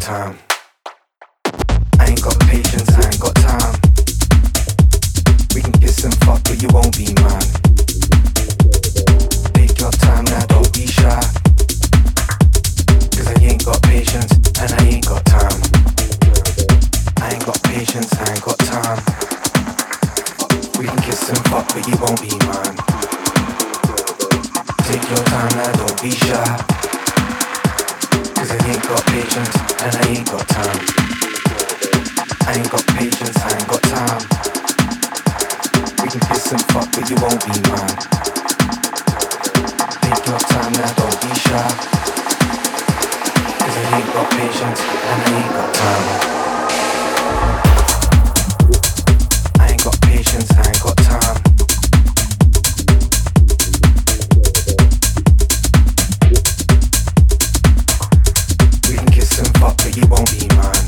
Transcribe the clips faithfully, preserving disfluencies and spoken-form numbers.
time. I ain't got patience, I ain't got time. We can kiss and fuck, but you won't be mine. Take your time now, don't be shy. Cause I ain't got patience, and I ain't got time. I ain't got patience, I ain't got time. We can kiss and fuck, but you won't be mine. Take your time now, don't be shy. Cause I ain't got patience, and I ain't got time. I ain't got patience, I ain't got time. We can kiss and fuck, but you won't be mine. Take your time now, don't be shy. Cause I ain't got patience, and I ain't got time. I ain't got patience, I ain't got time. We can kiss and fuck, but you won't be mine.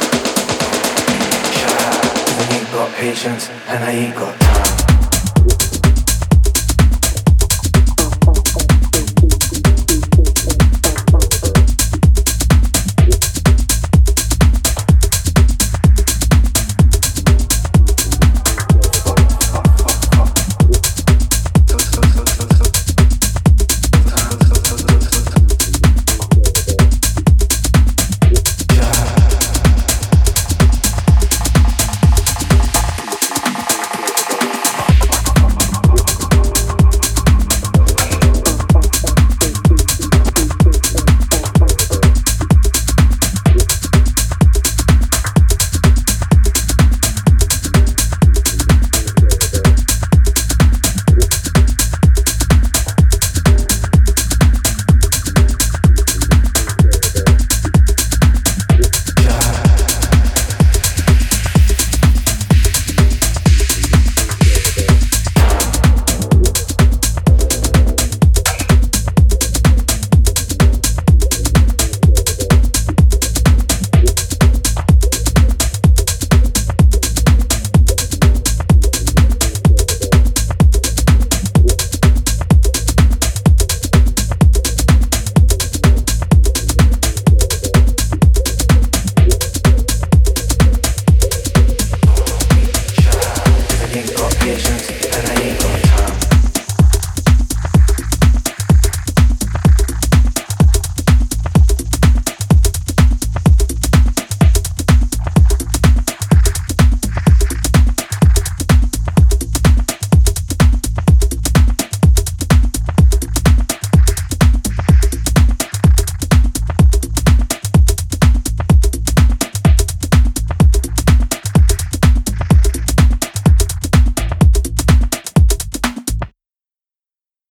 Patience, and I ain't got time.